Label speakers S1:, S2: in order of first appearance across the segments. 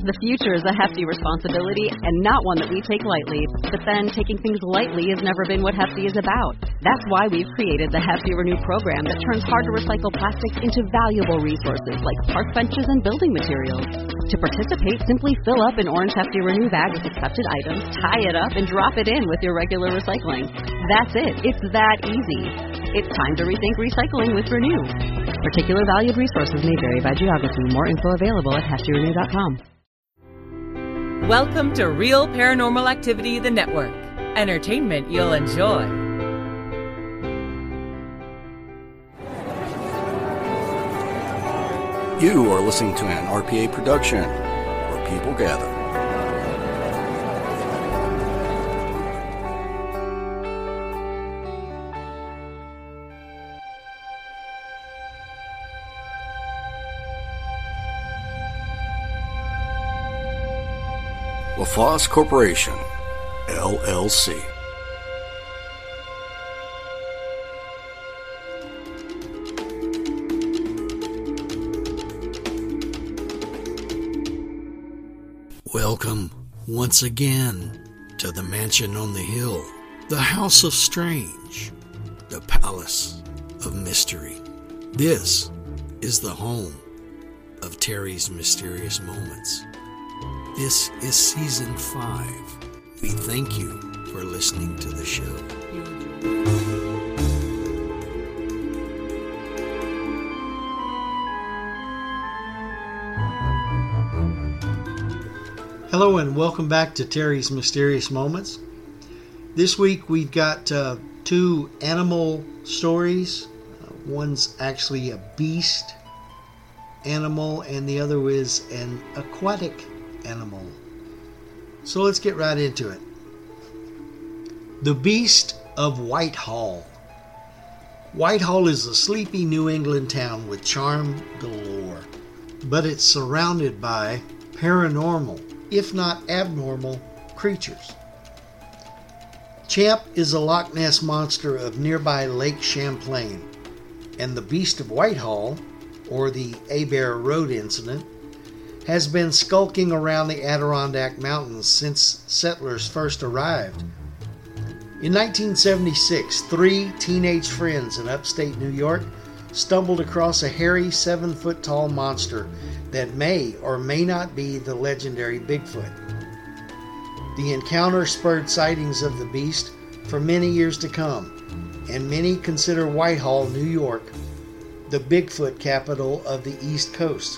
S1: The future is a hefty responsibility and not one that we take lightly. But then, taking things lightly has never been what Hefty is about. That's why we've created the Hefty Renew program that turns hard-to-recycle plastics into valuable resources like park benches and building materials. To participate, simply fill up an orange Hefty Renew bag with accepted items, tie it up, and drop it in with your regular recycling. That's it. It's that easy. It's time to rethink recycling with Renew. Particular valued resources may vary by geography. More info available at heftyrenew.com.
S2: Welcome to Real Paranormal Activity, the network. Entertainment you'll enjoy.
S3: You are listening to an RPA production where people gather. LaFosse Corporation, LLC. Welcome once again to the mansion on the hill, the House of Strange, the Palace of Mystery. This is the home of Terry's Mysterious Moments. This is Season 5. We thank you for listening to the show.
S4: Hello and welcome back to Terry's Mysterious Moments. This week we've got two animal stories. One's actually a beast animal and the other is an aquatic animal. So let's get right into it. The Beast of Whitehall. Whitehall is a sleepy New England town with charm galore, but it's surrounded by paranormal, if not abnormal, creatures. Champ is a Loch Ness monster of nearby Lake Champlain, and the Beast of Whitehall, or the Abear Road incident, has been skulking around the Adirondack Mountains since settlers first arrived. In 1976, 3 teenage friends in upstate New York stumbled across a hairy 7-foot-tall monster that may or may not be the legendary Bigfoot. The encounter spurred sightings of the beast for many years to come, and many consider Whitehall, New York, the Bigfoot capital of the East Coast.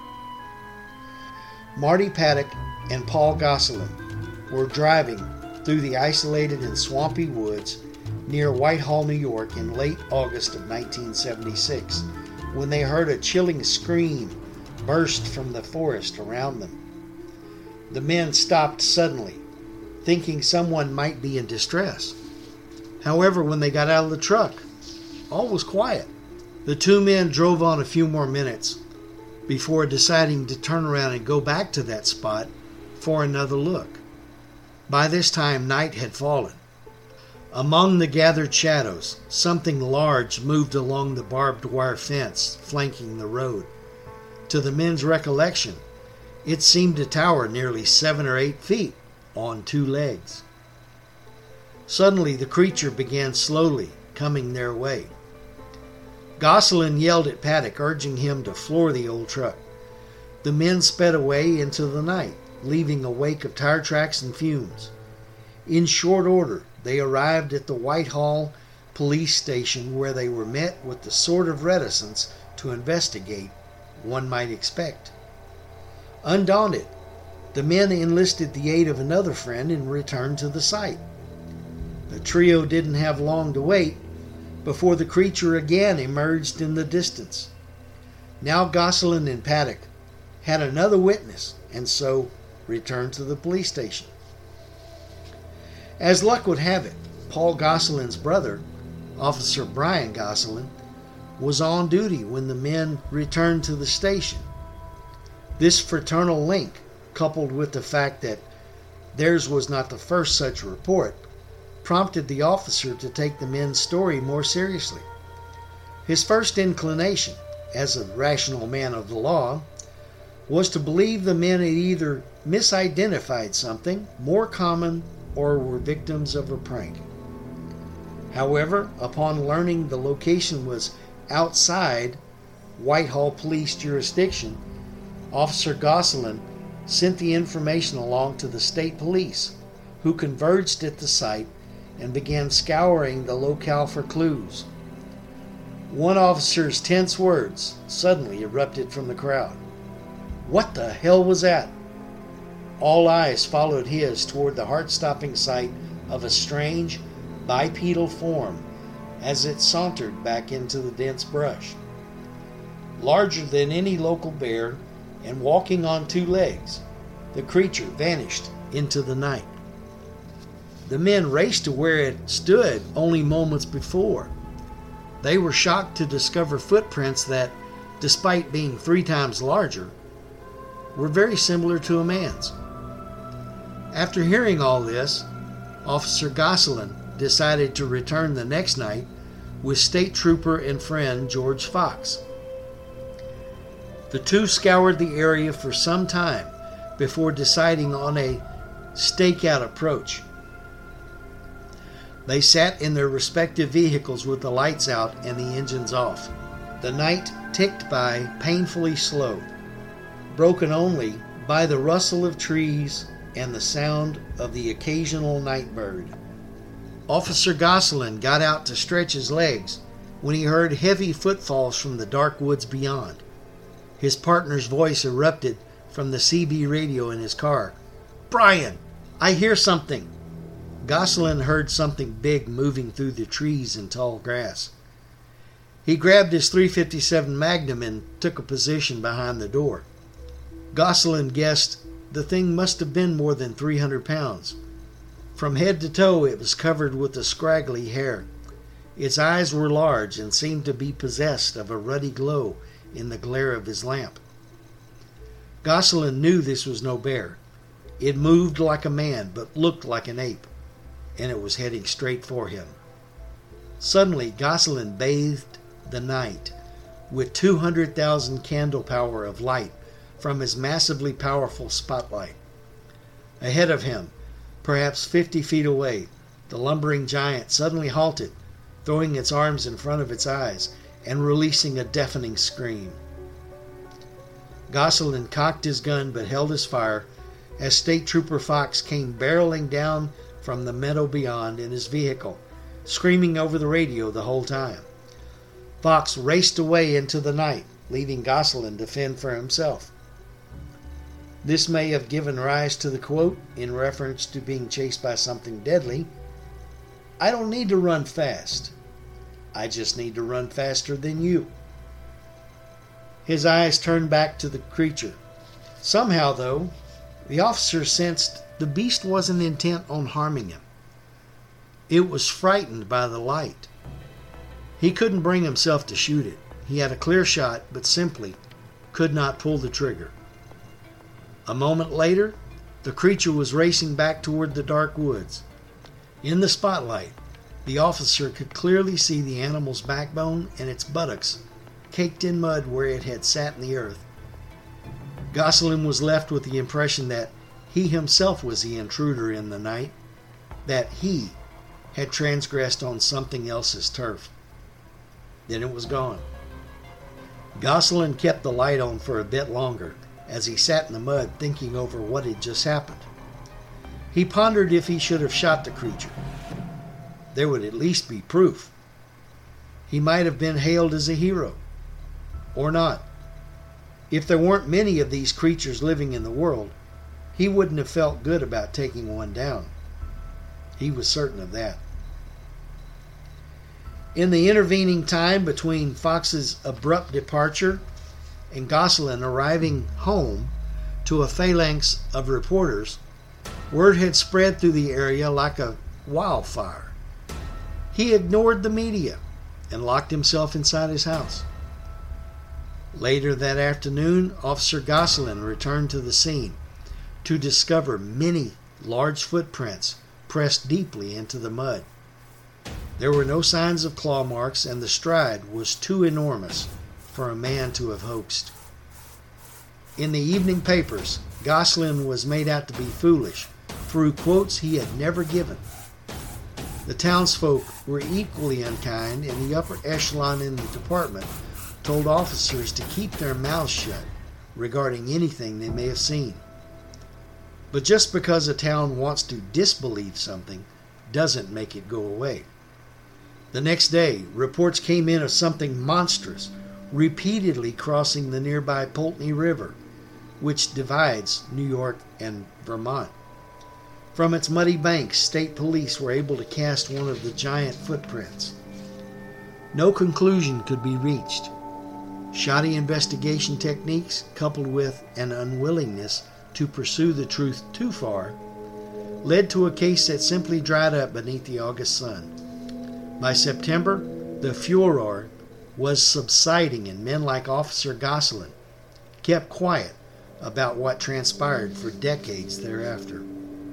S4: Marty Paddock and Paul Gosselin were driving through the isolated and swampy woods near Whitehall, New York in late August of 1976 when they heard a chilling scream burst from the forest around them. The men stopped suddenly, thinking someone might be in distress. However, when they got out of the truck, all was quiet. The two men drove on a few more minutes before deciding to turn around and go back to that spot for another look. By this time, night had fallen. Among the gathered shadows, something large moved along the barbed wire fence flanking the road. To the men's recollection, it seemed to tower nearly 7 or 8 feet on 2 legs. Suddenly, the creature began slowly coming their way. Gosselin yelled at Paddock, urging him to floor the old truck. The men sped away into the night, leaving a wake of tire tracks and fumes. In short order, they arrived at the Whitehall police station where they were met with the sort of reticence to investigate one might expect. Undaunted, the men enlisted the aid of another friend and returned to the site. The trio didn't have long to wait before the creature again emerged in the distance. Now Gosselin and Paddock had another witness and so returned to the police station. As luck would have it, Paul Gosselin's brother, Officer Brian Gosselin, was on duty when the men returned to the station. This fraternal link, coupled with the fact that theirs was not the first such report, prompted the officer to take the men's story more seriously. His first inclination, as a rational man of the law, was to believe the men had either misidentified something more common or were victims of a prank. However, upon learning the location was outside Whitehall Police jurisdiction, Officer Gosselin sent the information along to the state police, who converged at the site and began scouring the locale for clues. One officer's tense words suddenly erupted from the crowd. "What the hell was that?" All eyes followed his toward the heart-stopping sight of a strange, bipedal form as it sauntered back into the dense brush. Larger than any local bear and walking on two legs, the creature vanished into the night. The men raced to where it stood only moments before. They were shocked to discover footprints that, despite being 3 times larger, were very similar to a man's. After hearing all this, Officer Gosselin decided to return the next night with State Trooper and friend George Fox. The two scoured the area for some time before deciding on a stakeout approach. They sat in their respective vehicles with the lights out and the engines off. The night ticked by painfully slow, broken only by the rustle of trees and the sound of the occasional night bird. Officer Gosselin got out to stretch his legs when he heard heavy footfalls from the dark woods beyond. His partner's voice erupted from the CB radio in his car. "Brian, I hear something." Gosselin heard something big moving through the trees and tall grass. He grabbed his .357 Magnum and took a position behind the door. Gosselin guessed the thing must have been more than 300 pounds. From head to toe it was covered with a scraggly hair. Its eyes were large and seemed to be possessed of a ruddy glow in the glare of his lamp. Gosselin knew this was no bear. It moved like a man but looked like an ape, and it was heading straight for him. Suddenly Gosselin bathed the night with 200,000 candle power of light from his massively powerful spotlight. Ahead of him, perhaps 50 feet away, the lumbering giant suddenly halted, throwing its arms in front of its eyes and releasing a deafening scream. Gosselin cocked his gun but held his fire as State Trooper Fox came barreling down from the meadow beyond in his vehicle, screaming over the radio the whole time. Fox raced away into the night, leaving Gosselin to fend for himself. This may have given rise to the quote in reference to being chased by something deadly, "I don't need to run fast. I just need to run faster than you." His eyes turned back to the creature. Somehow, though, the officer sensed the beast wasn't intent on harming him. It was frightened by the light. He couldn't bring himself to shoot it. He had a clear shot, but simply could not pull the trigger. A moment later, the creature was racing back toward the dark woods. In the spotlight, the officer could clearly see the animal's backbone and its buttocks caked in mud where it had sat in the earth. Gosselin was left with the impression that he himself was the intruder in the night, that he had transgressed on something else's turf. Then it was gone. Gosselin kept the light on for a bit longer as he sat in the mud thinking over what had just happened. He pondered if he should have shot the creature. There would at least be proof. He might have been hailed as a hero. Or not. If there weren't many of these creatures living in the world, he wouldn't have felt good about taking one down. He was certain of that. In the intervening time between Fox's abrupt departure and Gosselin arriving home to a phalanx of reporters, word had spread through the area like a wildfire. He ignored the media and locked himself inside his house. Later that afternoon, Officer Gosselin returned to the scene to discover many large footprints pressed deeply into the mud. There were no signs of claw marks, and the stride was too enormous for a man to have hoaxed. In the evening papers, Gosselin was made out to be foolish through quotes he had never given. The townsfolk were equally unkind, and the upper echelon in the department told officers to keep their mouths shut regarding anything they may have seen. But just because a town wants to disbelieve something doesn't make it go away. The next day, reports came in of something monstrous repeatedly crossing the nearby Poultney River, which divides New York and Vermont. From its muddy banks, state police were able to cast one of the giant footprints. No conclusion could be reached. Shoddy investigation techniques, coupled with an unwillingness to pursue the truth too far, led to a case that simply dried up beneath the August sun. By September, the furor was subsiding, and men like Officer Gosselin kept quiet about what transpired for decades thereafter.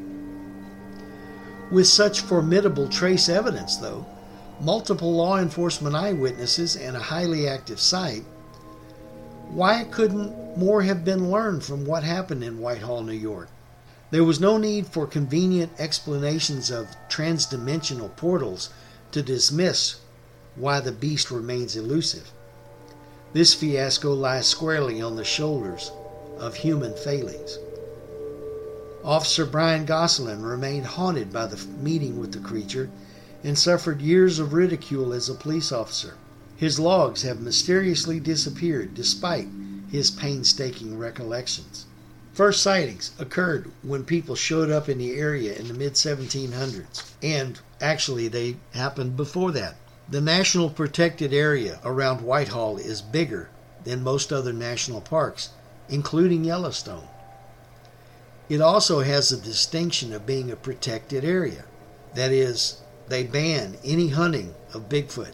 S4: With such formidable trace evidence, though, multiple law enforcement eyewitnesses, and a highly active site, why couldn't more have been learned from what happened in Whitehall, New York? There was no need for convenient explanations of transdimensional portals to dismiss why the beast remains elusive. This fiasco lies squarely on the shoulders of human failings. Officer Brian Gosselin remained haunted by the meeting with the creature and suffered years of ridicule as a police officer. His logs have mysteriously disappeared despite his painstaking recollections. First sightings occurred when people showed up in the area in the mid-1700s, and actually they happened before that. The National Protected Area around Whitehall is bigger than most other national parks, including Yellowstone. It also has the distinction of being a protected area. That is, they ban any hunting of Bigfoot.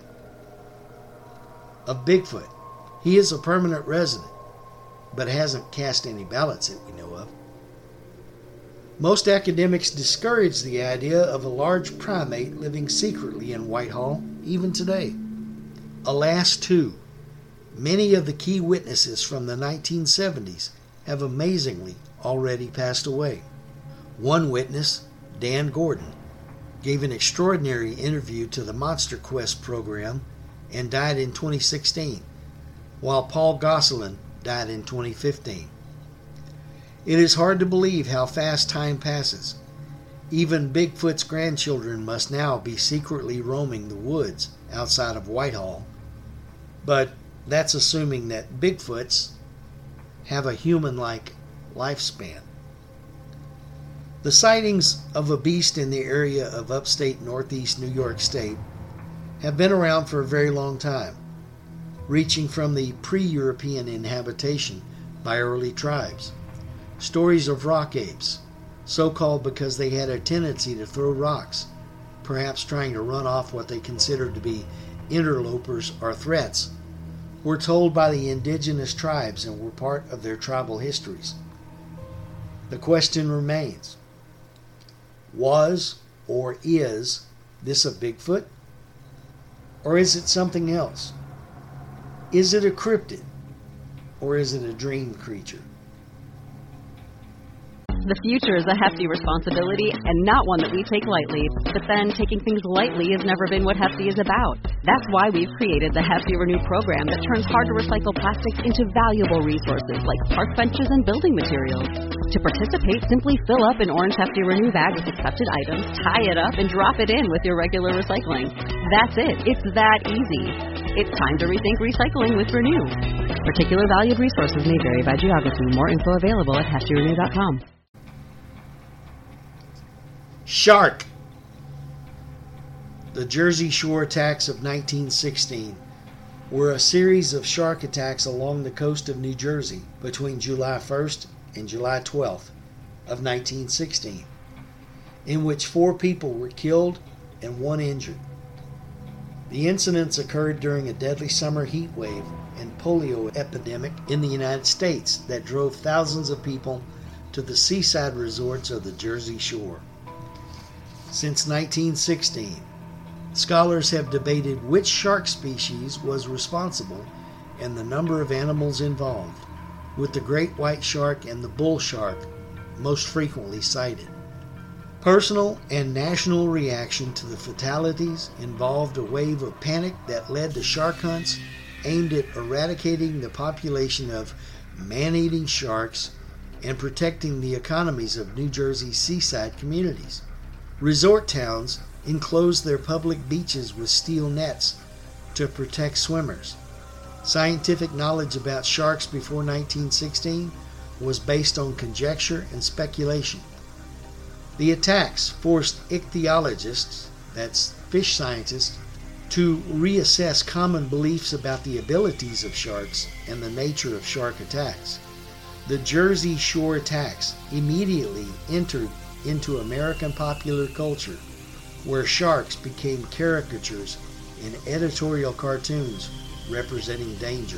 S4: He is a permanent resident, but hasn't cast any ballots that we know of. Most academics discourage the idea of a large primate living secretly in Whitehall, even today. Alas, too, many of the key witnesses from the 1970s have amazingly already passed away. One witness, Dan Gordon, gave an extraordinary interview to the Monster Quest program and died in 2016, while Paul Gosselin died in 2015. It is hard to believe how fast time passes. Even Bigfoot's grandchildren must now be secretly roaming the woods outside of Whitehall. But that's assuming that Bigfoots have a human-like lifespan. The sightings of a beast in the area of upstate northeast New York State have been around for a very long time, reaching from the pre-European inhabitation by early tribes. Stories of rock apes, so-called because they had a tendency to throw rocks, perhaps trying to run off what they considered to be interlopers or threats, were told by the indigenous tribes and were part of their tribal histories. The question remains, was or is this a Bigfoot? Or is it something else? Is it a cryptid? Or is it a dream creature?
S1: The future is a hefty responsibility and not one that we take lightly. But then taking things lightly has never been what Hefty is about. That's why we've created the Hefty Renew program that turns hard-to-recycle plastics into valuable resources like park benches and building materials. To participate, simply fill up an orange Hefty Renew bag with accepted items, tie it up, and drop it in with your regular recycling. That's it. It's that easy. It's time to rethink recycling with Renew. Particular valued resources may vary by geography. More info available at heftyrenew.com.
S4: Shark. The Jersey Shore attacks of 1916 were a series of shark attacks along the coast of New Jersey between July 1st and July 12th of 1916, in which 4 people were killed and 1 injured. The incidents occurred during a deadly summer heat wave and polio epidemic in the United States that drove thousands of people to the seaside resorts of the Jersey Shore. Since 1916, scholars have debated which shark species was responsible and the number of animals involved. with the great white shark and the bull shark most frequently cited. Personal and national reaction to the fatalities involved a wave of panic that led to shark hunts aimed at eradicating the population of man-eating sharks and protecting the economies of New Jersey's seaside communities. Resort towns enclosed their public beaches with steel nets to protect swimmers. Scientific knowledge about sharks before 1916 was based on conjecture and speculation. The attacks forced ichthyologists, that's fish scientists, to reassess common beliefs about the abilities of sharks and the nature of shark attacks. The Jersey Shore attacks immediately entered into American popular culture, where sharks became caricatures in editorial cartoons representing danger.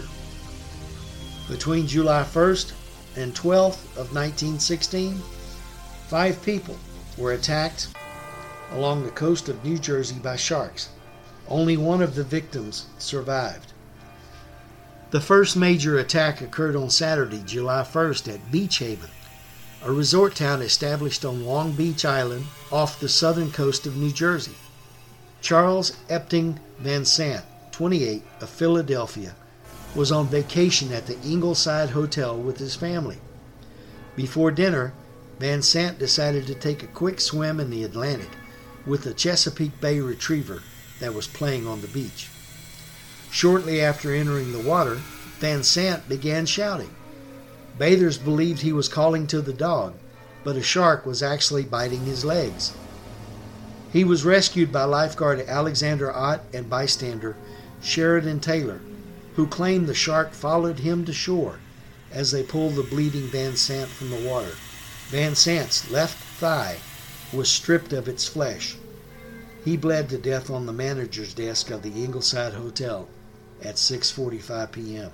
S4: Between July 1st and 12th of 1916, 5 people were attacked along the coast of New Jersey by sharks. Only one of the victims survived. The first major attack occurred on Saturday, July 1st at Beach Haven, a resort town established on Long Beach Island off the southern coast of New Jersey. Charles Epting Van Sant, 28, of Philadelphia, was on vacation at the Ingleside Hotel with his family. Before dinner, Van Sant decided to take a quick swim in the Atlantic with a Chesapeake Bay retriever that was playing on the beach. Shortly after entering the water, Van Sant began shouting. Bathers believed he was calling to the dog, but a shark was actually biting his legs. He was rescued by lifeguard Alexander Ott and bystander Sheridan Taylor, who claimed the shark followed him to shore as they pulled the bleeding Van Sant from the water. Van Sant's left thigh was stripped of its flesh. He bled to death on the manager's desk of the Ingleside Hotel at 6:45 p.m.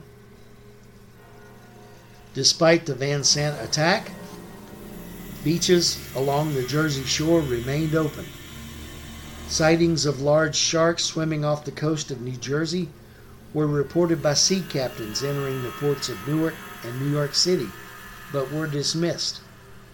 S4: Despite the Van Sant attack, beaches along the Jersey Shore remained open. Sightings of large sharks swimming off the coast of New Jersey were reported by sea captains entering the ports of Newark and New York City, but were dismissed.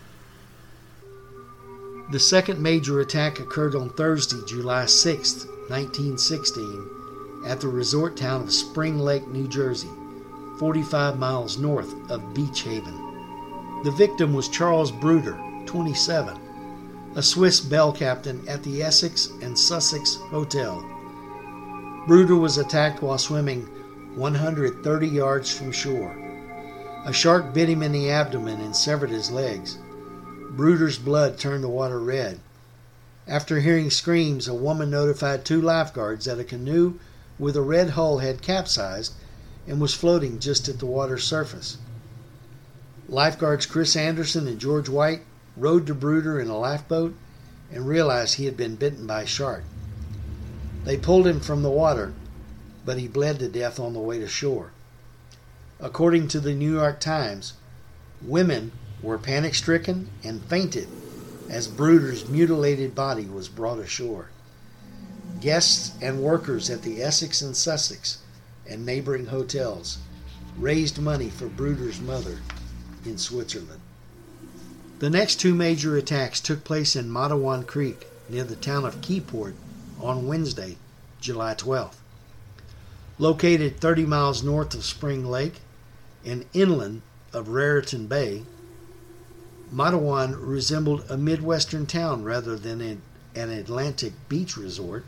S4: The second major attack occurred on Thursday, July 6, 1916, at the resort town of Spring Lake, New Jersey, 45 miles north of Beach Haven. The victim was Charles Bruder, 27, a Swiss bell captain at the Essex and Sussex Hotel. Bruder was attacked while swimming 130 yards from shore. A shark bit him in the abdomen and severed his legs. Bruder's blood turned the water red. After hearing screams, a woman notified 2 lifeguards that a canoe with a red hull had capsized and was floating just at the water's surface. Lifeguards Chris Anderson and George White rowed to Bruder in a lifeboat and realized he had been bitten by a shark. They pulled him from the water, but he bled to death on the way to shore. According to the New York Times, women were panic-stricken and fainted as Bruder's mutilated body was brought ashore. Guests and workers at the Essex and Sussex and neighboring hotels raised money for Bruder's mother in Switzerland. The next 2 major attacks took place in Matawan Creek near the town of Keyport on Wednesday, July 12th. Located 30 miles north of Spring Lake and inland of Raritan Bay, Matawan resembled a Midwestern town rather than an Atlantic beach resort.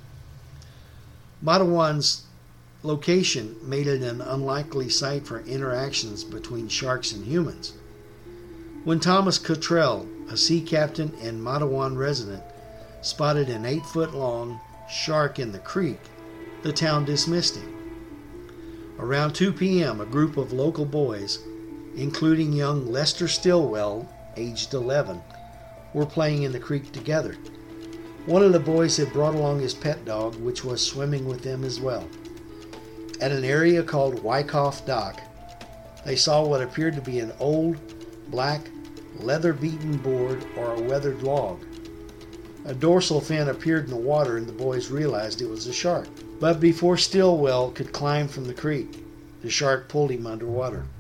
S4: Matawan's location made it an unlikely site for interactions between sharks and humans. When Thomas Cottrell, a sea captain and Matawan resident, spotted an 8-foot-long shark in the creek, the town dismissed him. Around 2 p.m., a group of local boys, including young Lester Stillwell, aged 11, were playing in the creek together. One of the boys had brought along his pet dog, which was swimming with them as well. At an area called Wyckoff Dock, they saw what appeared to be an old, black, leather-beaten board or a weathered log. A dorsal fin appeared in the water and the boys realized it was a shark. But before Stillwell could climb from the creek, the shark pulled him underwater.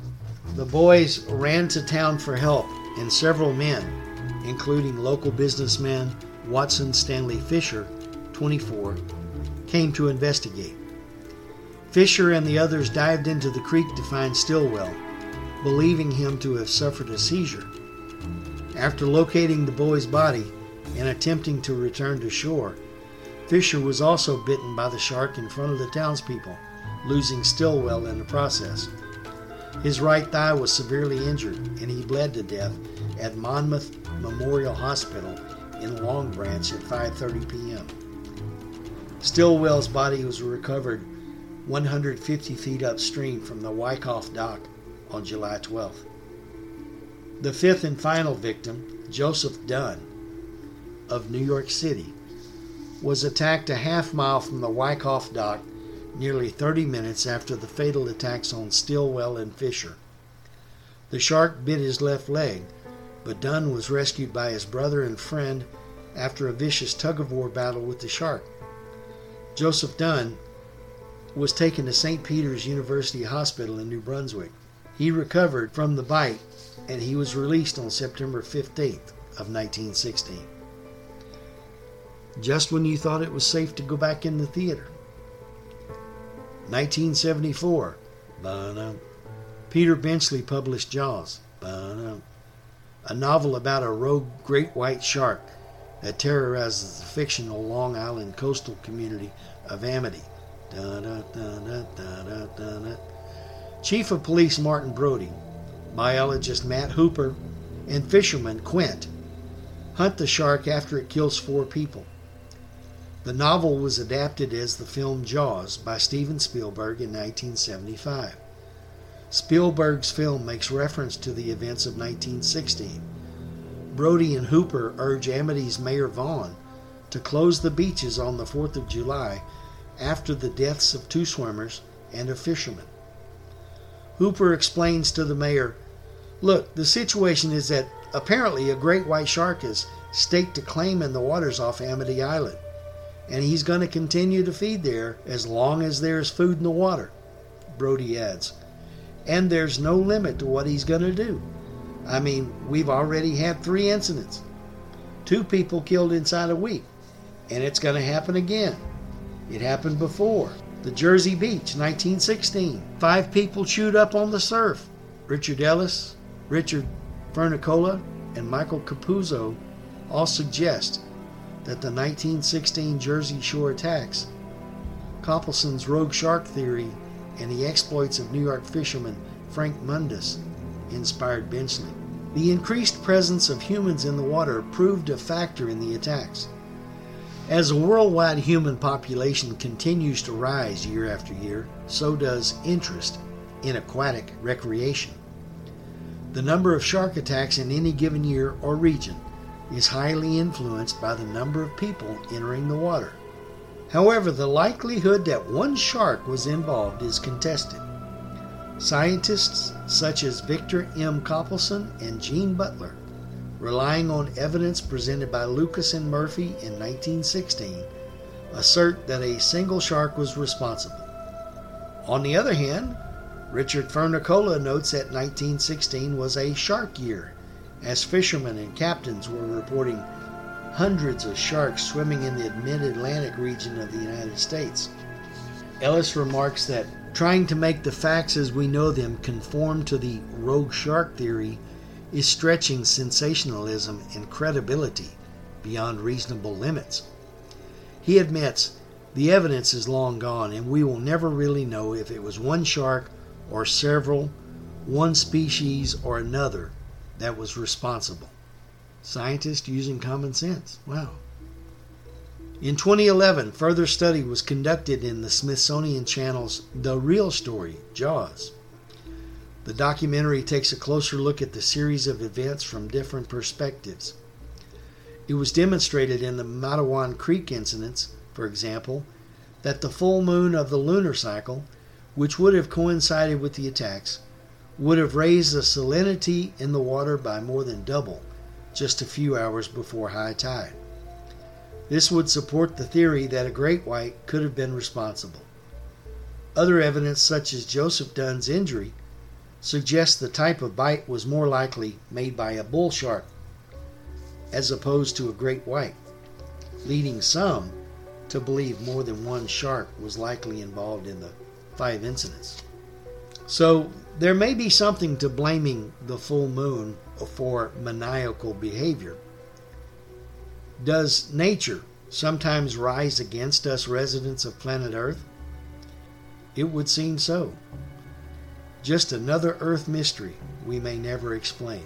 S4: The boys ran to town for help, and several men, including local businessman Watson Stanley Fisher, 24, came to investigate. Fisher and the others dived into the creek to find Stillwell, believing him to have suffered a seizure. After locating the boy's body and attempting to return to shore, Fisher was also bitten by the shark in front of the townspeople, losing Stillwell in the process. His right thigh was severely injured, and he bled to death at Monmouth Memorial Hospital in Long Branch at 5:30 p.m. Stillwell's body was recovered 150 feet upstream from the Wyckoff dock on July 12th. The fifth and final victim, Joseph Dunn of New York City, was attacked a half mile from the Wyckoff dock nearly 30 minutes after the fatal attacks on Stillwell and Fisher. The shark bit his left leg, but Dunn was rescued by his brother and friend after a vicious tug-of-war battle with the shark. Joseph Dunn was taken to St. Peter's University Hospital in New Brunswick. He recovered from the bite, and he was released on September 15th of 1916. Just when you thought it was safe to go back in the theater. 1974, Peter Benchley published Jaws, a novel about a rogue great white shark that terrorizes the fictional Long Island coastal community of Amity. Chief of Police Martin Brody, biologist Matt Hooper, and fisherman Quint hunt the shark after it kills 4 people. The novel was adapted as the film Jaws by Steven Spielberg in 1975. Spielberg's film makes reference to the events of 1916. Brody and Hooper urge Amity's Mayor Vaughn to close the beaches on the 4th of July after the deaths of 2 swimmers and a fisherman. Hooper explains to the mayor, "Look, the situation is that apparently a great white shark has staked a claim in the waters off Amity Island, and he's going to continue to feed there as long as there's food in the water." Brody adds, "And there's no limit to what he's going to do. I mean, we've already had 3 incidents. 2 people killed inside a week, and it's going to happen again. It happened before. The Jersey Beach, 1916. 5 people chewed up on the surf. Richard Ellis, Richard Fernicola, and Michael Capuzzo all suggest that the 1916 Jersey Shore attacks, Copleson's rogue shark theory, and the exploits of New York fisherman Frank Mundus inspired Benchley. The increased presence of humans in the water proved a factor in the attacks. As the worldwide human population continues to rise year after year, so does interest in aquatic recreation. The number of shark attacks in any given year or region is highly influenced by the number of people entering the water. However, the likelihood that one shark was involved is contested. Scientists such as Victor M. Coppelson and Gene Butler, relying on evidence presented by Lucas and Murphy in 1916, assert that a single shark was responsible. On the other hand, Richard Fernicola notes that 1916 was a shark year, as fishermen and captains were reporting hundreds of sharks swimming in the mid-Atlantic region of the United States. Ellis remarks that trying to make the facts as we know them conform to the rogue shark theory is stretching sensationalism and credibility beyond reasonable limits. He admits the evidence is long gone and we will never really know if it was one shark or several, one species or another that was responsible. Scientists using common sense. Wow. In 2011, further study was conducted in the Smithsonian Channel's The Real Story, Jaws. The documentary takes a closer look at the series of events from different perspectives. It was demonstrated in the Matawan Creek incidents, for example, that the full moon of the lunar cycle, which would have coincided with the attacks, would have raised the salinity in the water by more than double just a few hours before high tide. This would support the theory that a great white could have been responsible. Other evidence, such as Joseph Dunn's injury, suggests the type of bite was more likely made by a bull shark as opposed to a great white, leading some to believe more than one shark was likely involved in the 5 incidents. So there may be something to blaming the full moon for maniacal behavior. Does nature sometimes rise against us residents of planet Earth? It would seem so. Just another Earth mystery we may never explain.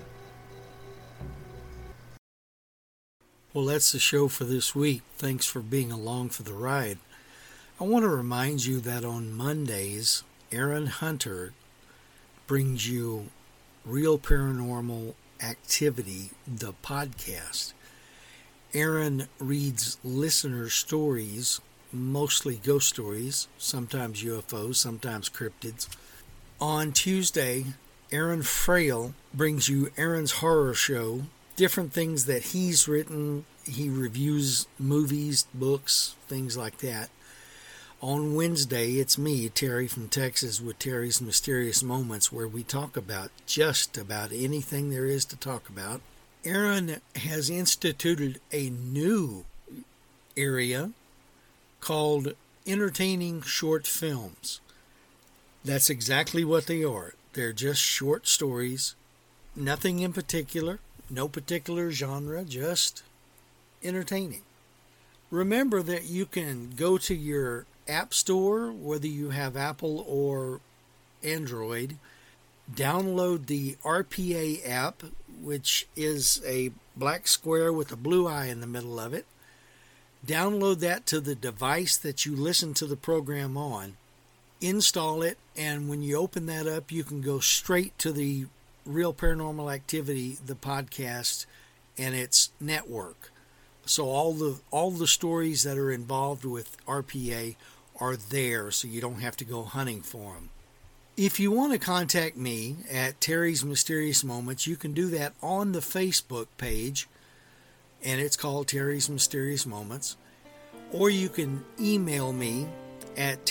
S3: Well, that's the show for this week. Thanks for being along for the ride. I want to remind you that on Mondays, Aaron Hunter brings you Real Paranormal Activity, the podcast. Aaron reads listener stories, mostly ghost stories, sometimes UFOs, sometimes cryptids. On Tuesday, Aaron Frail brings you Aaron's Horror Show, different things that he's written. He reviews movies, books, things like that. On Wednesday, it's me, Terry from Texas, with Terry's Mysterious Moments, where we talk about just about anything there is to talk about. Aaron has instituted a new area called Entertaining Short Films. That's exactly what they are. They're just short stories, nothing in particular, no particular genre, just entertaining. Remember that you can go to your App Store, whether you have Apple or Android, download the RPA app, which is a black square with a blue eye in the middle of it. Download that to the device that you listen to the program on. Install it, and when you open that up, you can go straight to the Real Paranormal Activity, the podcast, and its network. So all the stories that are involved with RPA are there, so you don't have to go hunting for them. If you want to contact me at Terry's Mysterious Moments, you can do that on the Facebook page, and it's called Terry's Mysterious Moments. Or you can email me at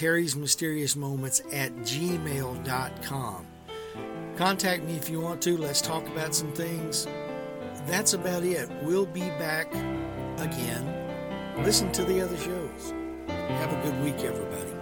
S3: terrysmysteriousmoments@gmail.com. Contact me if you want to. Let's talk about some things. That's about it. We'll be back again. Listen to the other shows. Have a good week, everybody.